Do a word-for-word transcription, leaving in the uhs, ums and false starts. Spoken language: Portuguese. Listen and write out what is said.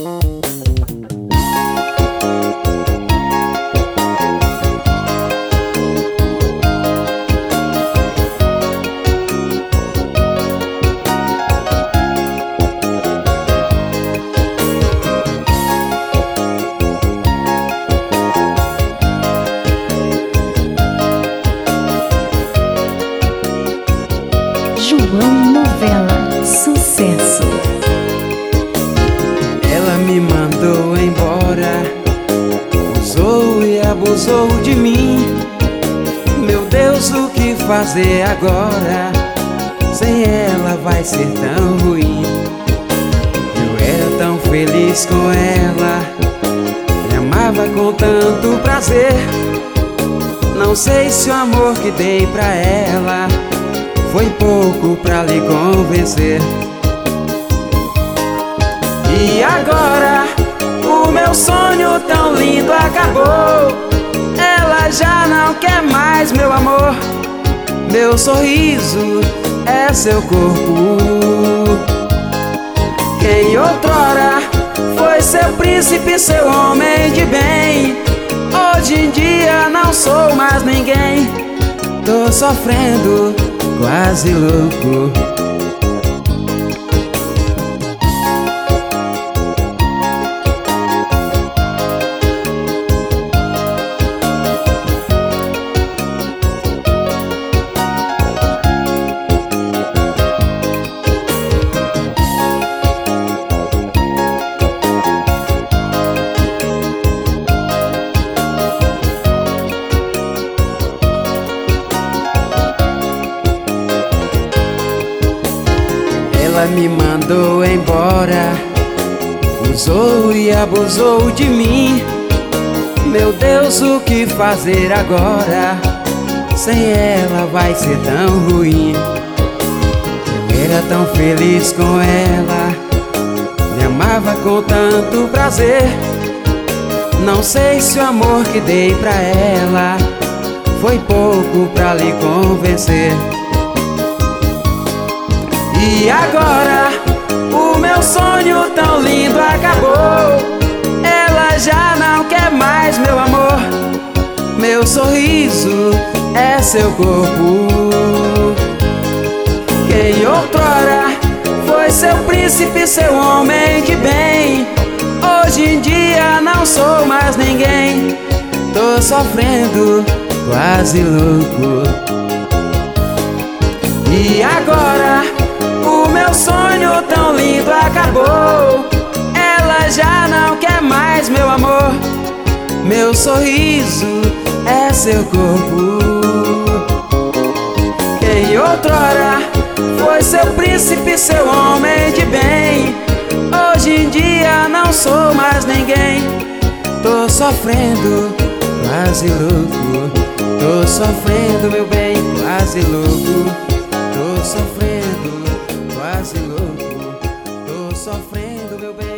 João Novella, sucesso. Ela me mandou embora, usou e abusou de mim. Meu Deus, o que fazer agora? Sem ela vai ser tão ruim. Eu era tão feliz com ela, me amava com tanto prazer. Não sei se o amor que dei pra ela foi pouco pra lhe convencer. E agora o meu sonho tão lindo acabou. Ela já não quer mais meu amor. Meu sorriso é seu corpo. Quem outrora foi seu príncipe, seu homem de bem, hoje em dia não sou mais ninguém. Tô sofrendo, quase louco. Ela me mandou embora, usou e abusou de mim. Meu Deus, o que fazer agora? Sem ela vai ser tão ruim. Eu era tão feliz com ela, me amava com tanto prazer. Não sei se o amor que dei pra ela foi pouco pra lhe convencer. E agora o meu sonho tão lindo acabou. Ela já não quer mais meu amor. Meu sorriso é seu corpo. Quem outrora foi seu príncipe, seu homem de bem, hoje em dia não sou mais ninguém. Tô sofrendo, quase louco. E agora o meu sonho tão lindo acabou. Ela já não quer mais meu amor. Meu sorriso é seu corpo. Quem outrora foi seu príncipe, seu homem de bem, hoje em dia não sou mais ninguém. Tô sofrendo, quase louco. Tô sofrendo, meu bem, quase louco. Tô sofrendo, quase louco. Tô sofrendo, meu bem.